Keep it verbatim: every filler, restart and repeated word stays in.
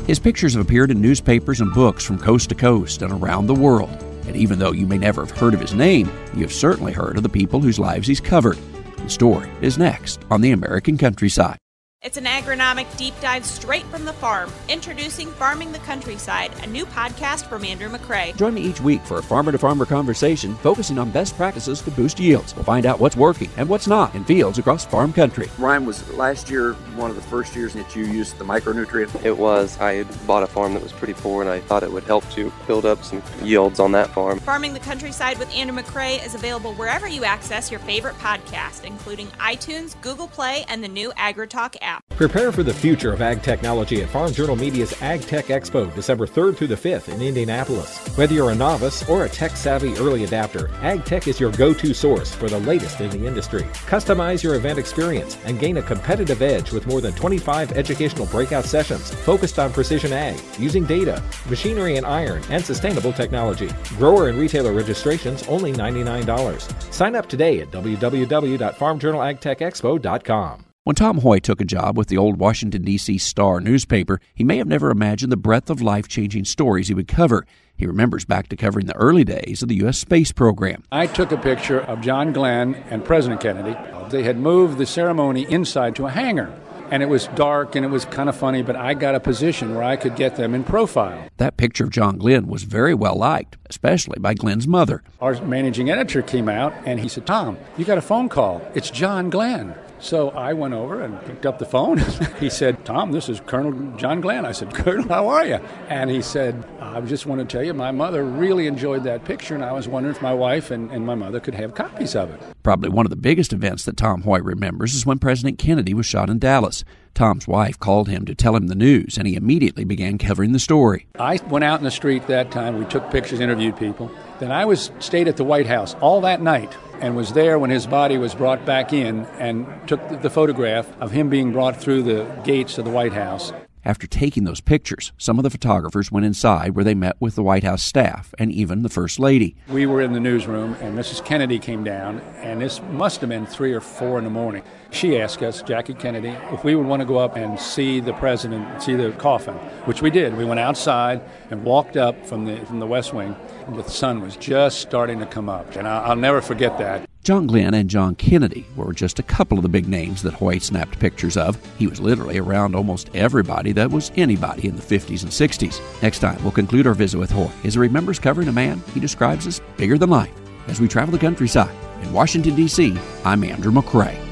His pictures have appeared in newspapers and books from coast to coast and around the world. And even though you may never have heard of his name, you have certainly heard of the people whose lives he's covered. The story is next on The American Countryside. It's an agronomic deep dive straight from the farm. Introducing Farming the Countryside, a new podcast from Andrew McCrae. Join me each week for a farmer-to-farmer conversation focusing on best practices to boost yields. We'll find out what's working and what's not in fields across farm country. Ryan, was last year one of the first years that you used the micronutrient? It was. I had bought a farm that was pretty poor, and I thought it would help to build up some yields on that farm. Farming the Countryside with Andrew McCrae is available wherever you access your favorite podcast, including iTunes, Google Play, and the new AgriTalk app. Prepare for the future of ag technology at Farm Journal Media's Ag Tech Expo, December third through the fifth in Indianapolis. Whether you're a novice or a tech-savvy early adapter, Ag Tech is your go-to source for the latest in the industry. Customize your event experience and gain a competitive edge with more than twenty-five educational breakout sessions focused on precision ag, using data, machinery and iron, and sustainable technology. Grower and retailer registrations only ninety-nine dollars. Sign up today at w w w dot farm journal ag tech expo dot com. When Tom Hoy took a job with the old Washington, D C Star newspaper, he may have never imagined the breadth of life-changing stories he would cover. He remembers back to covering the early days of the U S space program. I took a picture of John Glenn and President Kennedy. They had moved the ceremony inside to a hangar. And it was dark and it was kind of funny, but I got a position where I could get them in profile. That picture of John Glenn was very well liked, especially by Glenn's mother. Our managing editor came out and he said, "Tom, you got a phone call. It's John Glenn." So I went over and picked up the phone. He said, "Tom, this is Colonel John Glenn." I said, "Colonel, how are you?" And he said, "I just want to tell you, my mother really enjoyed that picture, and I was wondering if my wife and, and my mother could have copies of it." Probably one of the biggest events that Tom Hoy remembers is when President Kennedy was shot in Dallas. Tom's wife called him to tell him the news, and he immediately began covering the story. I went out in the street that time. We took pictures, interviewed people. Then I was stayed at the White House all that night and was there when his body was brought back in and took the photograph of him being brought through the gates of the White House. After taking those pictures, some of the photographers went inside where they met with the White House staff and even the First Lady. We were in the newsroom, and Missus Kennedy came down, and this must have been three or four in the morning. She asked us, Jackie Kennedy, if we would want to go up and see the president, see the coffin, which we did. We went outside and walked up from the from the West Wing. The sun was just starting to come up, and I'll, I'll never forget that. John Glenn and John Kennedy were just a couple of the big names that Hoy snapped pictures of. He was literally around almost everybody that was anybody in the fifties and sixties. Next time, we'll conclude our visit with Hoy as he remembers covering a man he describes as bigger than life. As we travel the countryside in Washington, D C, I'm Andrew McCrae.